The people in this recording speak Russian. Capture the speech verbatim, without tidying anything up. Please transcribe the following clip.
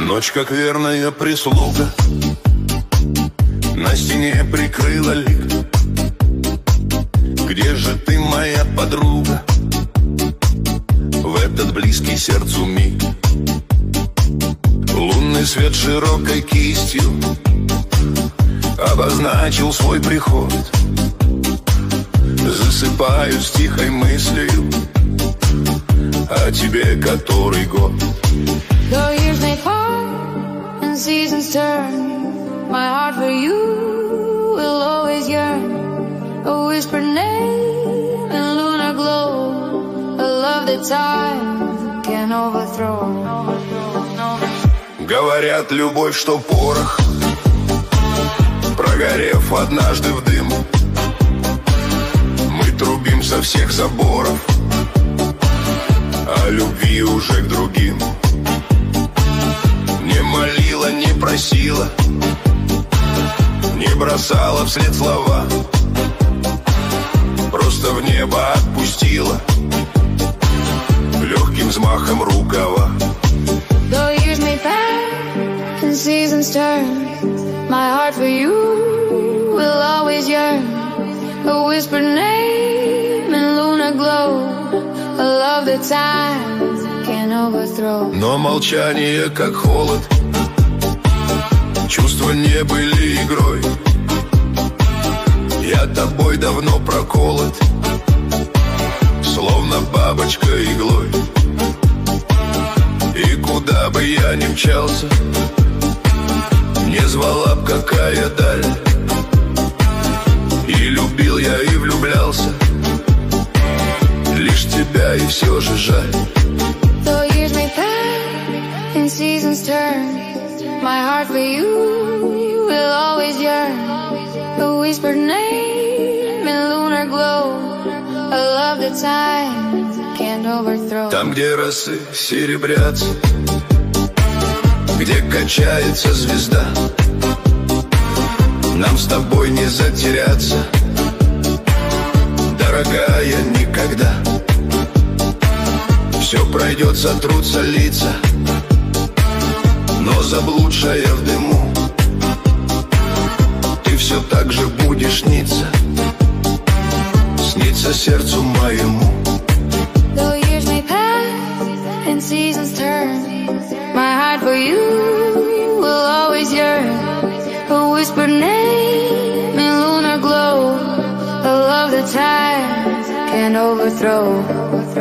Ночь, как верная прислуга, на стене прикрыла лик. Где же ты, моя подруга, в этот близкий сердцу миг? Лунный свет широкой кистью обозначил свой приход. Засыпаю с тихой мыслью о тебе который год. Though years may pass and seasons turn, my heart for you will always yearn. A whispered name in lunar glow, a love that time can overthrow. Говорят, любовь, что порох, прогорев однажды в дым, мы трубим со всех заборов, а любви уже к другим. Не молила, не просила, не бросала вслед слова, просто в небо отпустила легким взмахом рукава. Though years may pass and seasons turn, my heart for you will always yearn. A whispered name in lunar glow, a love that time can overthrow. Но молчание, как холод, чувства не были игрой. Я тобой давно проколот, словно бабочка иглой. И куда бы я ни мчался, не звала б какая даль. И любил я, и влюблялся, лишь тебя, и все же жаль. Though years may pass and seasons turn, my heart for you will always yearn. A whispered name in lunar glow, a love that time can't overthrow. Там, где росы серебрятся, где качается звезда, нам с тобой не затеряться, дорогая, никогда. Все пройдет, сотрутся лица, но заблудшая в дыму, ты все так же будешь сниться, сниться сердцу моему. Though years may pass and seasons turn, my heart for you will always yearn. A whispered name in lunar glow, a love that time can overthrow.